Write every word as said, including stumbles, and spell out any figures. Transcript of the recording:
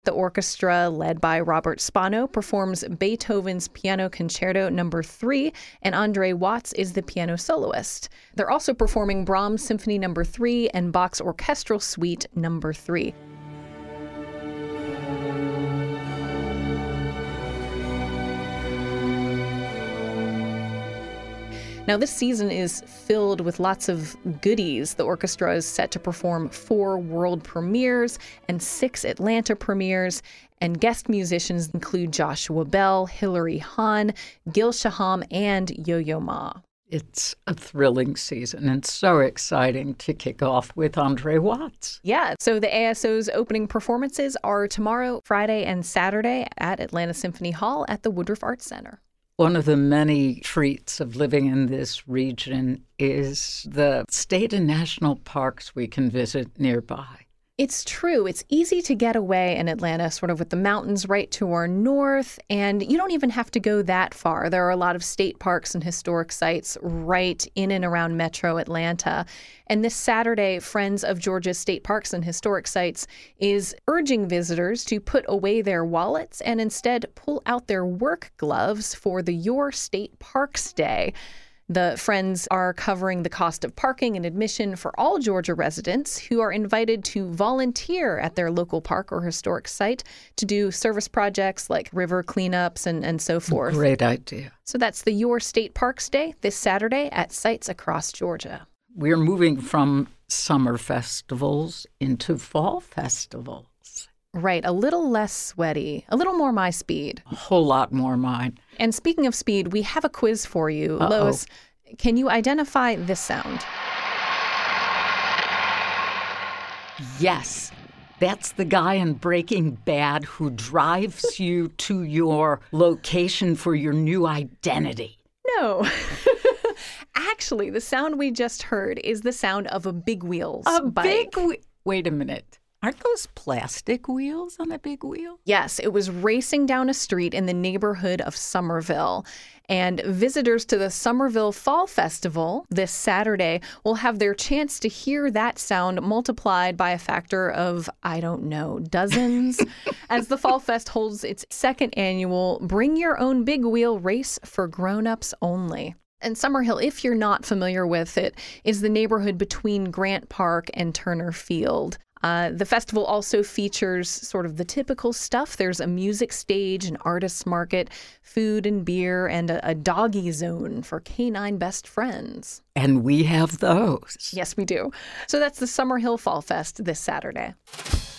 The orchestra, led by Robert Spano, performs Beethoven's Piano Concerto Number three, and Andre Watts is the piano soloist. They're also performing Brahms Symphony Number three and Bach's Orchestral Suite Number three. Now, this season is filled with lots of goodies. The orchestra is set to perform four world premieres and six Atlanta premieres, and guest musicians include Joshua Bell, Hilary Hahn, Gil Shaham, and Yo-Yo Ma. It's a thrilling season and so exciting to kick off with Andre Watts. Yeah, so the A S O's opening performances are tomorrow, Friday, and Saturday at Atlanta Symphony Hall at the Woodruff Arts Center. One of the many treats of living in this region is the state and national parks we can visit nearby. It's true. It's easy to get away in Atlanta, sort of with the mountains right to our north, and you don't even have to go that far. There are a lot of state parks and historic sites right in and around Metro Atlanta. And this Saturday, Friends of Georgia State Parks and Historic Sites is urging visitors to put away their wallets and instead pull out their work gloves for the Your State Parks Day. The Friends are covering the cost of parking and admission for all Georgia residents who are invited to volunteer at their local park or historic site to do service projects like river cleanups and, and so forth. Great idea. So that's the Your State Parks Day this Saturday at sites across Georgia. We're moving from summer festivals into fall festivals. Right, a little less sweaty, a little more my speed. A whole lot more mine. And speaking of speed, we have a quiz for you. Uh-oh. Lois, can you identify this sound? Yes, that's the guy in Breaking Bad who drives you to your location for your new identity. No. Actually, the sound we just heard is the sound of a big wheels A bike. big wheel. Wait a minute. Aren't those plastic wheels on a big wheel? Yes, it was racing down a street in the neighborhood of Somerville. And visitors to the Somerville Fall Festival this Saturday will have their chance to hear that sound multiplied by a factor of, I don't know, dozens, as the Fall Fest holds its second annual Bring Your Own Big Wheel race for grown-ups only. And Summerhill, if you're not familiar with it, is the neighborhood between Grant Park and Turner Field. Uh, the festival also features sort of the typical stuff. There's a music stage, an artist's market, food and beer, and a, a doggy zone for canine best friends. And we have those. Yes, we do. So that's the Summerhill Fall Fest this Saturday.